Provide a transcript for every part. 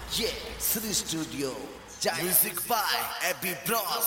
Yeah, Sri Studio. Music by Abby Bros.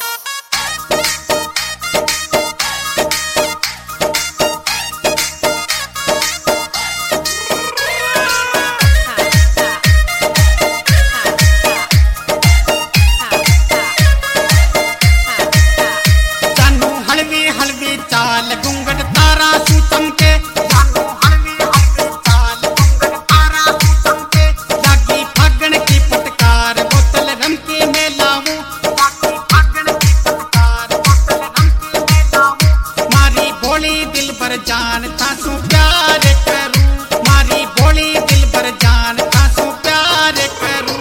जान तासू प्यार करूं मारी भोली दिल पर जान तासू प्यार करूं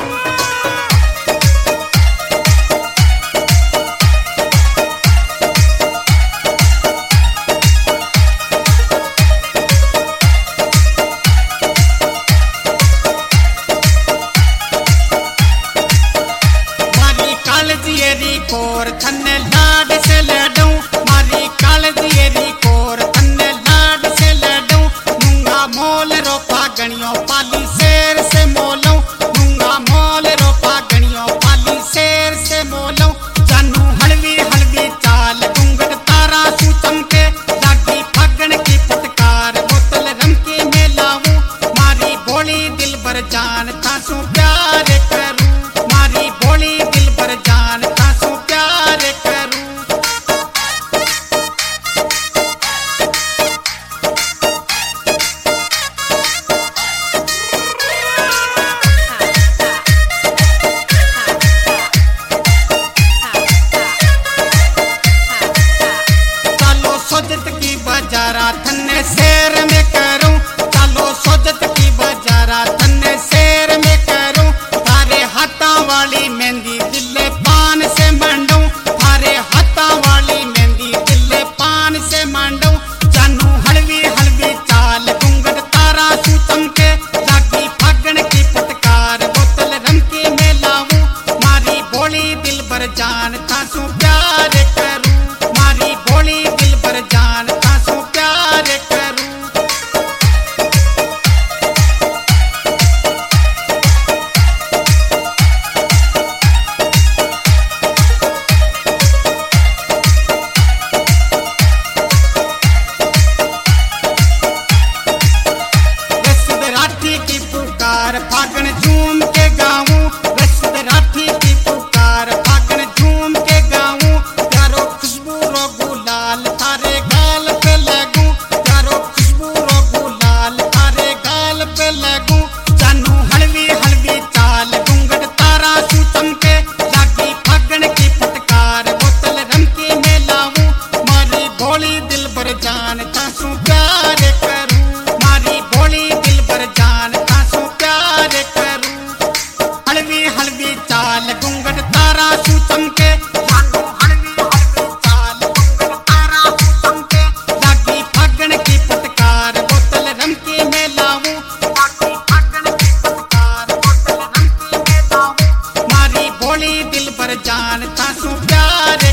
मारी कालजियरी कोर थन्ने लाड से लडूं मारी कालजियरी कोर मोल रोपा गणियों पाली शेर से मोलों मूंगा मोल रोपा गणियों पाली शेर से मोलों जानू हलवी हलवी चाल घूंघट तारा सू चमके लागी फागण की फटकार बोतल रम के में लाऊं मारी भोली दिल भर जान तासू प्यार करूं मारी भोली दिल भर जान तासू प्यार करूं सोजत की बाजारा थन्ने शेर में करूं चलो सोजत की बाजारा थन्ने शेर में करूं थारे हाथा वाली मेहंदी दिले पान से मंडूं थारे हाथा वाली मेहंदी दिले पान से मंडूं जानू हलवी हलवी चाल घूंघट तारा सू चमके लागी फागण की फटकार बोतल रम के में लाऊं मारी भोली दिल भर जान तासू प्यार करूं मारी भोली दिल भर जान तासू प्यार करूं रसद राठी की पुकार फागण झूम के गाऊं रसद राठी की पुकार फागण झूम के गाऊं चारों खुशबू रो गुलाल थारे गाल पे लगूं चारों खुशबू रो गुलाल थारे गाल पे लगूं जानू हलवी हलवी चाल घूंघट तारा सू चमके लागी फागण की फटकार बोतल रम के में लाऊं मारी भोली दिल भर जान तासू प्यार करूं मारी भोली दिल भर जान तासू प्यार करूं हलवी हलवी चाल घूंघट तारा सू चमके जानू हलवी हलवी चाल घूंघट तारा सू चमके लागी फागण की फटकार बोतल रम के में लाऊं लागी फागण की फटकार बोतल रम के में लाऊं मारी भोली दिल भर जान तासू प्यार